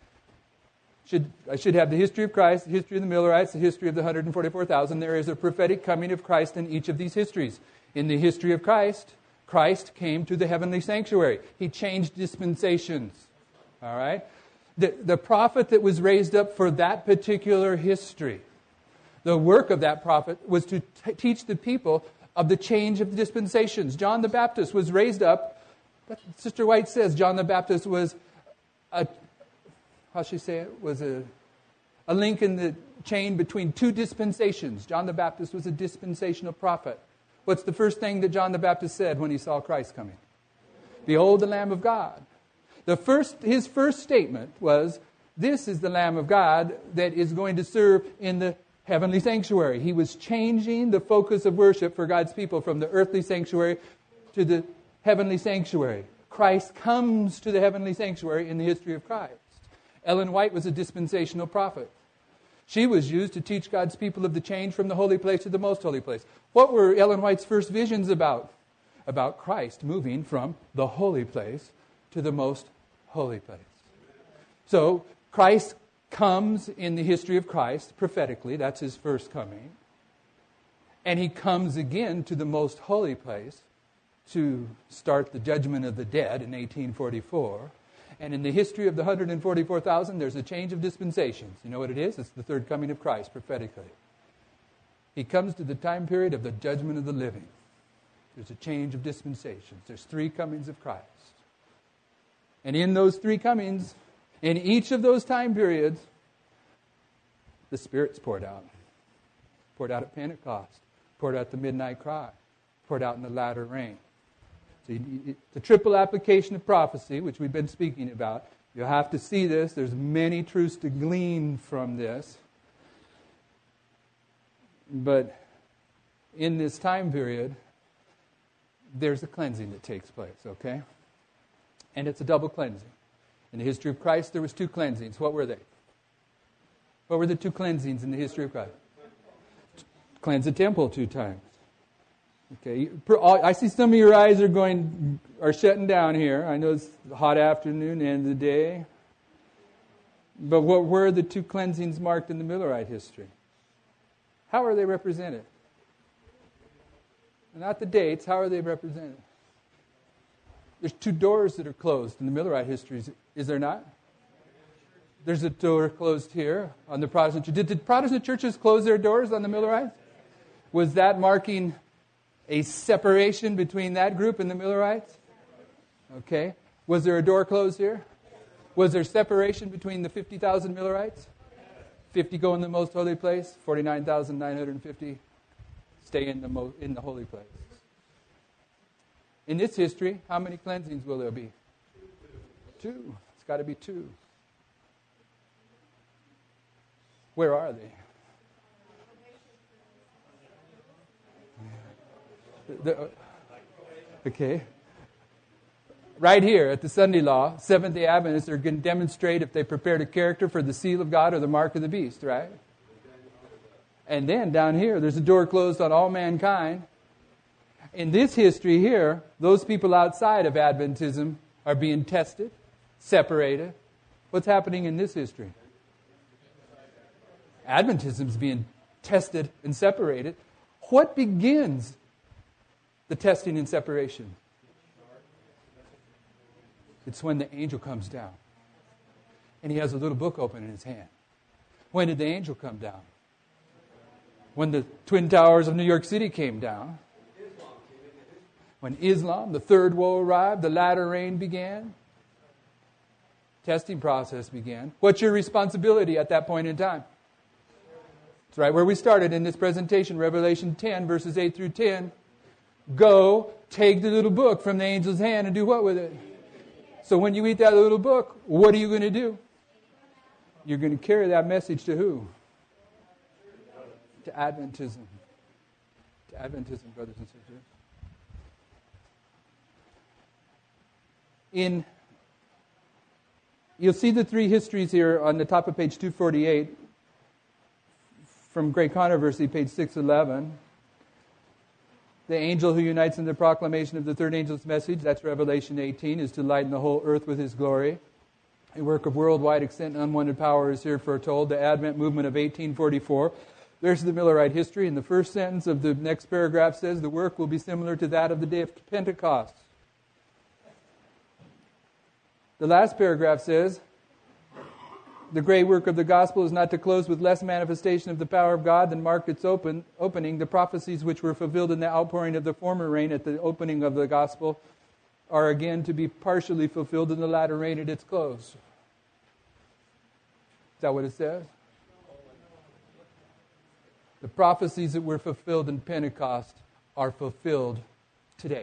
I should have the history of Christ, the history of the Millerites, the history of the 144,000. There is a prophetic coming of Christ in each of these histories. In the history of Christ, Christ came to the heavenly sanctuary. He changed dispensations. All right? The prophet that was raised up for that particular history, the work of that prophet was to teach the people of the change of dispensations. John the Baptist was raised up, but Sister White says John the Baptist was a link in the chain between two dispensations. John the Baptist was a dispensational prophet. What's the first thing that John the Baptist said when he saw Christ coming? Behold the Lamb of God. His first statement was, this is the Lamb of God that is going to serve in the heavenly sanctuary. He was changing the focus of worship for God's people from the earthly sanctuary to the heavenly sanctuary. Christ comes to the heavenly sanctuary in the history of Christ. Ellen White was a dispensational prophet. She was used to teach God's people of the change from the holy place to the most holy place. What were Ellen White's first visions about? About Christ moving from the holy place to the most holy place. So Christ comes in the history of Christ prophetically. That's his first coming. And he comes again to the most holy place to start the judgment of the dead in 1844. And in the history of the 144,000, there's a change of dispensations. You know what it is? It's the third coming of Christ prophetically. He comes to the time period of the judgment of the living. There's a change of dispensations. There's three comings of Christ. And in those three comings, in each of those time periods, the Spirit's poured out. Poured out at Pentecost. Poured out the midnight cry. Poured out in the latter rain. So the triple application of prophecy, which we've been speaking about, you have to see this. There's many truths to glean from this. But in this time period, there's a cleansing that takes place, okay? And it's a double cleansing. In the history of Christ, there was two cleansings. What were they? What were the two cleansings in the history of Christ? Cleanse the temple 2 times. Okay, I see some of your eyes are shutting down here. I know it's a hot afternoon, end of the day. But what were the two cleansings marked in the Millerite history? How are they represented? Not the dates, how are they represented? There's 2 doors that are closed in the Millerite history, is there not? There's a door closed here on the Protestant church. Did Protestant churches close their doors on the Millerites? Was that marking a separation between that group and the Millerites? Okay. Was there a door closed here? Was there separation between the 50,000 Millerites? 50 go in the most holy place, 49,950 stay in the holy place. In this history, how many cleansings will there be? 2. It's got to be 2. Where are they? Okay. Right here at the Sunday Law, Seventh-day Adventists are going to demonstrate if they prepared a character for the seal of God or the mark of the beast, right? And then down here, there's a door closed on all mankind. In this history here, those people outside of Adventism are being tested, separated. What's happening in this history? Adventism is being tested and separated. What begins the testing and separation? It's when the angel comes down. And he has a little book open in his hand. When did the angel come down? When the Twin Towers of New York City came down. When Islam, the third woe, arrived, the latter rain began. Testing process began. What's your responsibility at that point in time? It's right where we started in this presentation, Revelation 10, verses 8 through 10. Go, take the little book from the angel's hand and do what with it? So when you eat that little book, what are you going to do? You're going to carry that message to who? To Adventism. To Adventism, brothers and sisters. You'll see the 3 histories here on the top of page 248 from Great Controversy, page 611. The angel who unites in the proclamation of the third angel's message, that's Revelation 18, is to lighten the whole earth with his glory. A work of worldwide extent and unwanted power is here foretold. The Advent movement of 1844 There's the Millerite history, and the first sentence of the next paragraph says the work will be similar to that of the day of Pentecost. The last paragraph says, the great work of the gospel is not to close with less manifestation of the power of God than marked its opening. The prophecies which were fulfilled in the outpouring of the former rain at the opening of the gospel are again to be partially fulfilled in the latter rain at its close. Is that what it says? The prophecies that were fulfilled in Pentecost are fulfilled today.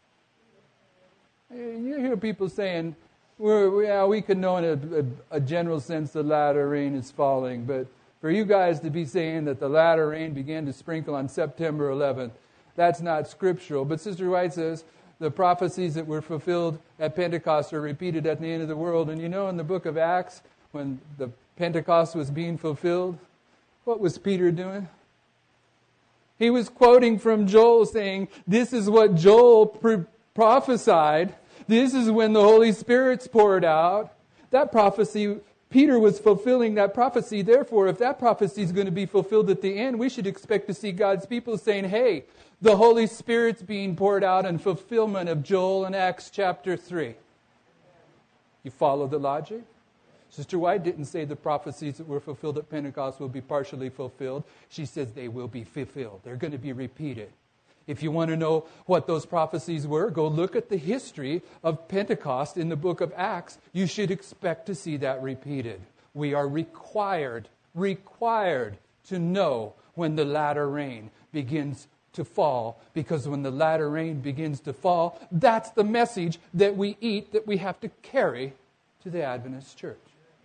You hear people saying, we can know in a general sense the latter rain is falling, but for you guys to be saying that the latter rain began to sprinkle on September 11th, that's not scriptural. But Sister White says the prophecies that were fulfilled at Pentecost are repeated at the end of the world. And you know, in the book of Acts, when the Pentecost was being fulfilled, what was Peter doing? He was quoting from Joel saying, this is what Joel prophesied. This is when the Holy Spirit's poured out. That prophecy, Peter was fulfilling that prophecy. Therefore, if that prophecy is going to be fulfilled at the end, we should expect to see God's people saying, hey, the Holy Spirit's being poured out in fulfillment of Joel in Acts chapter 3. You follow the logic? Sister White didn't say the prophecies that were fulfilled at Pentecost will be partially fulfilled. She says they will be fulfilled. They're going to be repeated. If you want to know what those prophecies were, go look at the history of Pentecost in the book of Acts. You should expect to see that repeated. We are required to know when the latter rain begins to fall, because when the latter rain begins to fall, that's the message that we eat, that we have to carry to the Adventist church.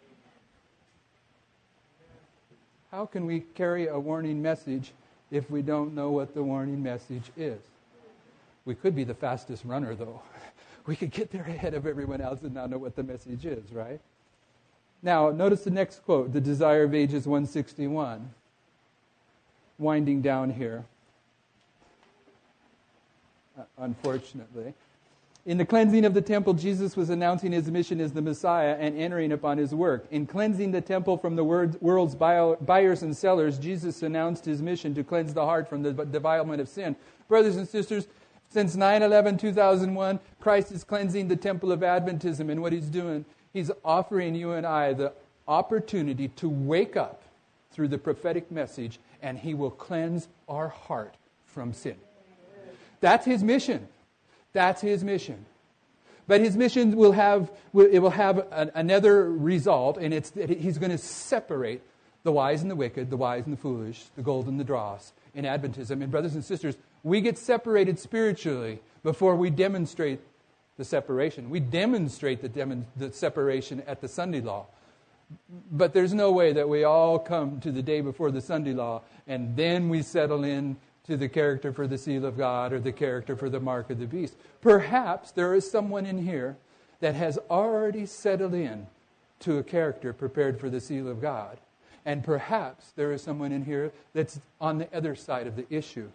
How can we carry a warning message if we don't know what the warning message is? We could be the fastest runner, though. We could get there ahead of everyone else and not know what the message is, right? Now, notice the next quote, The Desire of Ages 161. Winding down here, unfortunately. In the cleansing of the temple, Jesus was announcing his mission as the Messiah and entering upon his work. In cleansing the temple from the world's buyers and sellers, Jesus announced his mission to cleanse the heart from the defilement of sin. Brothers and sisters, since 9/11/2001, Christ is cleansing the temple of Adventism, and what he's doing, he's offering you and I the opportunity to wake up through the prophetic message, and he will cleanse our heart from sin. That's his mission. That's his mission. But his mission will have another result, and it's that he's going to separate the wise and the wicked, the wise and the foolish, the gold and the dross in Adventism. And brothers and sisters, we get separated spiritually before we demonstrate the separation. We demonstrate the separation at the Sunday law. But there's no way that we all come to the day before the Sunday law and then we settle in to the character for the seal of God or the character for the mark of the beast. Perhaps there is someone in here that has already settled in to a character prepared for the seal of God. And perhaps there is someone in here that's on the other side of the issue.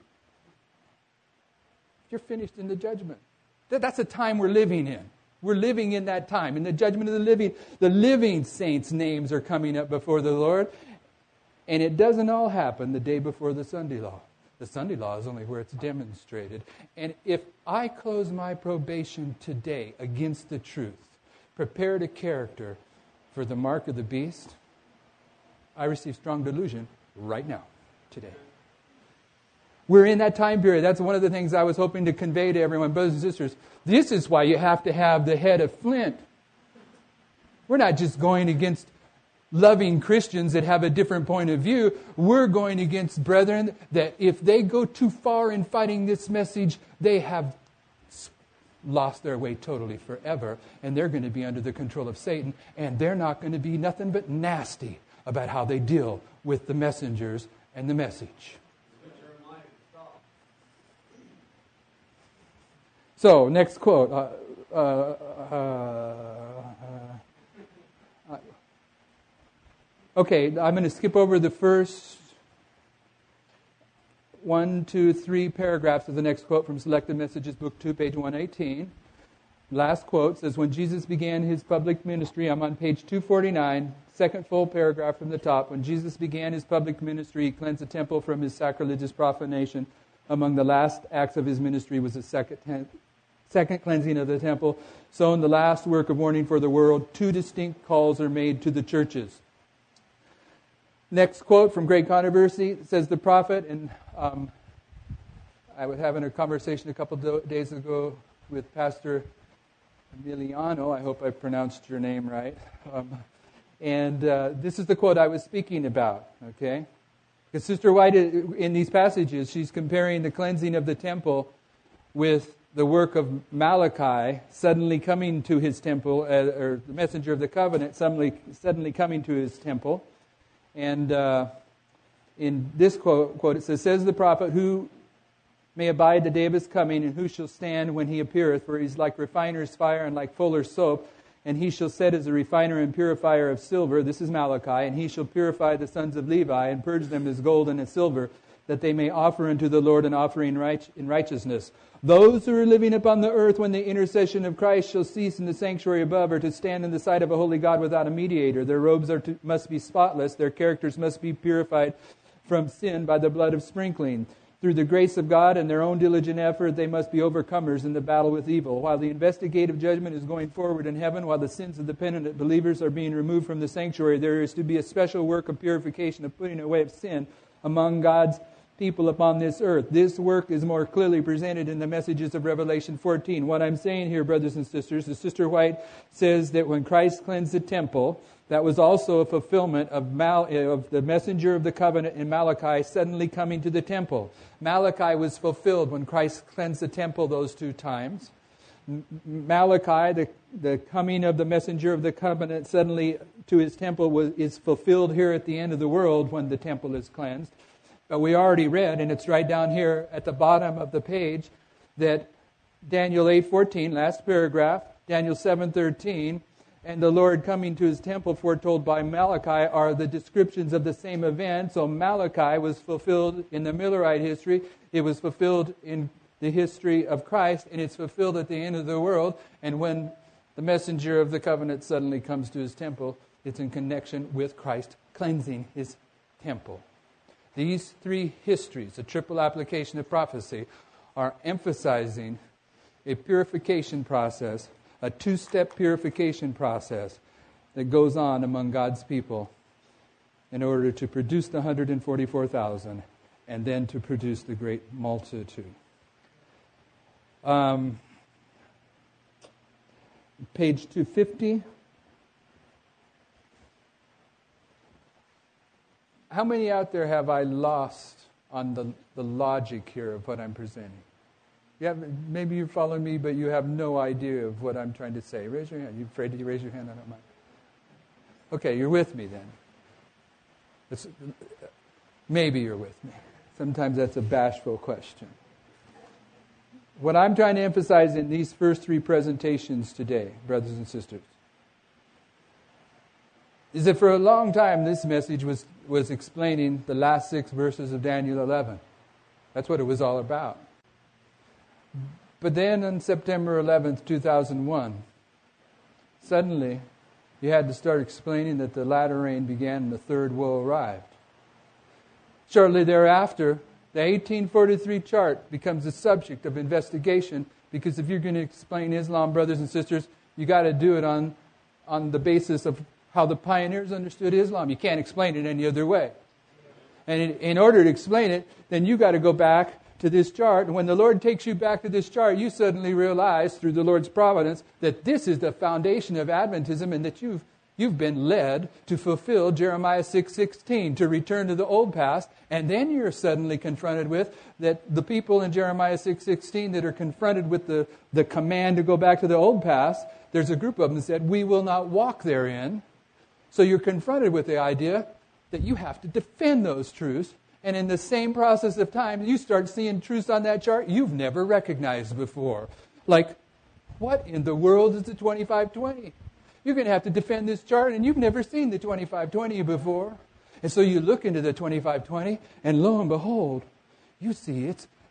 You're finished in the judgment. That's the time we're living in. We're living in that time. In the judgment of the living saints' names are coming up before the Lord. And it doesn't all happen the day before the Sunday law. The Sunday law is only where it's demonstrated. And if I close my probation today against the truth, prepared a character for the mark of the beast, I receive strong delusion right now, today. We're in that time period. That's one of the things I was hoping to convey to everyone. Brothers and sisters, this is why you have to have the head of flint. We're not just going against loving Christians that have a different point of view. We're going against brethren that if they go too far in fighting this message, they have lost their way totally forever, and they're going to be under the control of Satan, and they're not going to be nothing but nasty about how they deal with the messengers and the message. So, next quote. Okay, I'm going to skip over the first 1, 2, 3 paragraphs of the next quote from Selected Messages, Book 2, page 118. Last quote says, when Jesus began his public ministry, I'm on page 249, second full paragraph from the top. When Jesus began his public ministry, he cleansed the temple from his sacrilegious profanation. Among the last acts of his ministry was the second cleansing of the temple. So in the last work of warning for the world, two distinct calls are made to the churches. Next quote from Great Controversy says, the prophet, and I was having a conversation a couple days ago with Pastor Emiliano. I hope I pronounced your name right. And this is the quote I was speaking about, okay? Because Sister White, in these passages, she's comparing the cleansing of the temple with the work of Malachi suddenly coming to his temple, or the messenger of the covenant suddenly coming to his temple. And in this quote, it says the prophet, who may abide the day of his coming, and who shall stand when he appeareth, for he's like refiner's fire and like fuller's soap, and he shall set as a refiner and purifier of silver, this is Malachi, and he shall purify the sons of Levi, and purge them as gold and as silver, that they may offer unto the Lord an offering in righteousness. Those who are living upon the earth when the intercession of Christ shall cease in the sanctuary above are to stand in the sight of a holy God without a mediator. Their robes must be spotless, their characters must be purified from sin by the blood of sprinkling. Through the grace of God and their own diligent effort, they must be overcomers in the battle with evil. While the investigative judgment is going forward in heaven, while the sins of the penitent believers are being removed from the sanctuary, there is to be a special work of purification, of putting away of sin among God's people upon this earth. This work is more clearly presented in the messages of Revelation 14. What I'm saying here, brothers and sisters, is Sister White says that when Christ cleansed the temple, that was also a fulfillment of the messenger of the covenant in Malachi suddenly coming to the temple. Malachi was fulfilled when Christ cleansed the temple those two times. Malachi, the coming of the messenger of the covenant suddenly to his temple is fulfilled here at the end of the world when the temple is cleansed. But we already read, and it's right down here at the bottom of the page, that Daniel 8:14, last paragraph, Daniel 7:13, and the Lord coming to his temple foretold by Malachi are the descriptions of the same event. So Malachi was fulfilled in the Millerite history. It was fulfilled in the history of Christ, and it's fulfilled at the end of the world. And when the messenger of the covenant suddenly comes to his temple, it's in connection with Christ cleansing his temple. These three histories, a triple application of prophecy, are emphasizing a purification process, a two-step purification process that goes on among God's people in order to produce the 144,000 and then to produce the great multitude. Page 250. How many out there have I lost on the logic here of what I'm presenting? Maybe you're following me, but you have no idea of what I'm trying to say. Raise your hand. Are you afraid to raise your hand? I don't mind. Okay, you're with me then. Maybe you're with me. Sometimes that's a bashful question. What I'm trying to emphasize in these first three presentations today, brothers and sisters, is that for a long time this message was explaining the last 6 verses of Daniel 11. That's what it was all about. But then on September 11th, 2001, suddenly you had to start explaining that the latter rain began and the third woe arrived. Shortly thereafter, the 1843 chart becomes the subject of investigation, because if you're going to explain Islam, brothers and sisters, you got to do it on the basis of how the pioneers understood Islam. You can't explain it any other way. And in order to explain it, then you got to go back to this chart. And when the Lord takes you back to this chart, you suddenly realize through the Lord's providence that this is the foundation of Adventism, and that you've been led to fulfill Jeremiah 6:16, to return to the old past. And then you're suddenly confronted with that the people in Jeremiah 6:16 that are confronted with the command to go back to the old past, there's a group of them that said, we will not walk therein. So you're confronted with the idea that you have to defend those truths. And in the same process of time, you start seeing truths on that chart you've never recognized before. Like, what in the world is the 2520? You're going to have to defend this chart, and you've never seen the 2520 before. And so you look into the 2520, and lo and behold, you see it's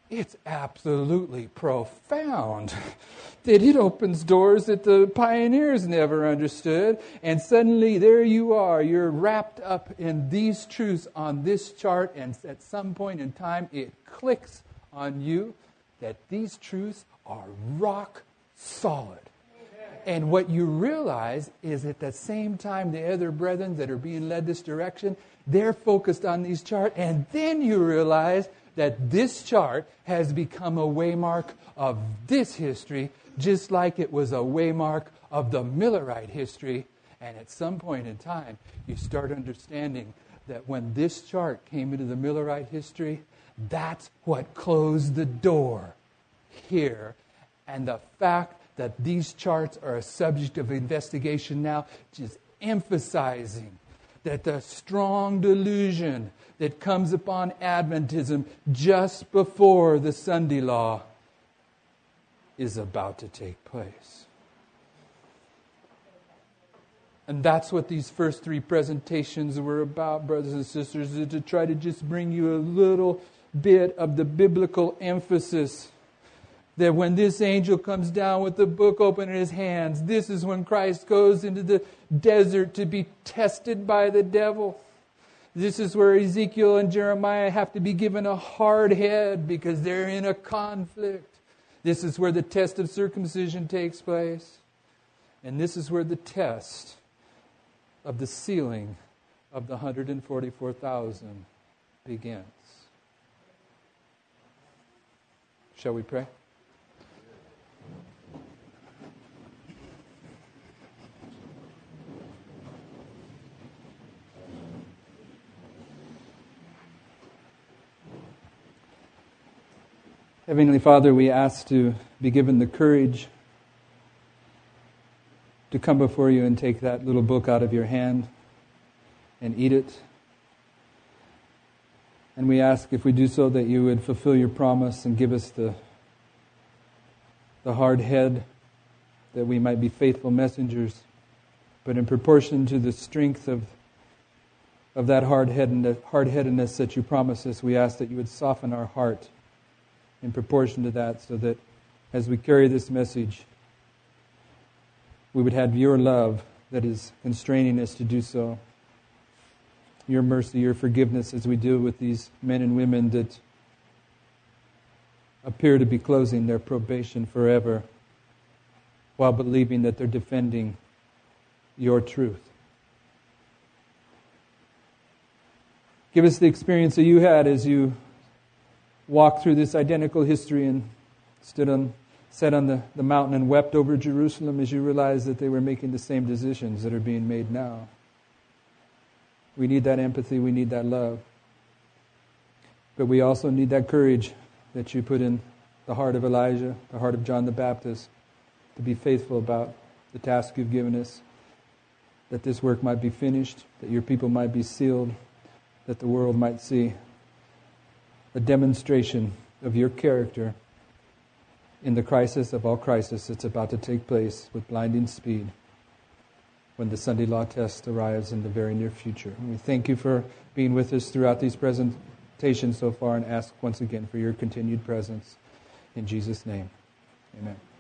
It's absolutely profound that it opens doors that the pioneers never understood. And suddenly there you are. You're wrapped up in these truths on this chart. And at some point in time, it clicks on you that these truths are rock solid. And what you realize is at the same time, the other brethren that are being led this direction, they're focused on these charts. And then you realize that this chart has become a waymark of this history, just like it was a waymark of the Millerite history. And at some point in time, you start understanding that when this chart came into the Millerite history, that's what closed the door here. And the fact that these charts are a subject of investigation now, just emphasizing that the strong delusion that comes upon Adventism just before the Sunday law is about to take place. And that's what these first three presentations were about, brothers and sisters, is to try to just bring you a little bit of the biblical emphasis that when this angel comes down with the book open in his hands, this is when Christ goes into the desert to be tested by the devil. This is where Ezekiel and Jeremiah have to be given a hard head because they're in a conflict. This is where the test of circumcision takes place. And this is where the test of the sealing of the 144,000 begins. Shall we pray? Heavenly Father, we ask to be given the courage to come before you and take that little book out of your hand and eat it. And we ask, if we do so, that you would fulfill your promise and give us the hard head, that we might be faithful messengers. But in proportion to the strength of that hard-headedness that you promise us, we ask that you would soften our heart in proportion to that, so that as we carry this message, we would have your love that is constraining us to do so. Your mercy, your forgiveness as we deal with these men and women that appear to be closing their probation forever while believing that they're defending your truth. Give us the experience that you had as you walked through this identical history and sat on the mountain and wept over Jerusalem as you realized that they were making the same decisions that are being made now. We need that empathy, we need that love. But we also need that courage that you put in the heart of Elijah, the heart of John the Baptist, to be faithful about the task you've given us, that this work might be finished, that your people might be sealed, that the world might see a demonstration of your character in the crisis of all crises that's about to take place with blinding speed when the Sunday law test arrives in the very near future. And we thank you for being with us throughout these presentations so far and ask once again for your continued presence. In Jesus' name, amen.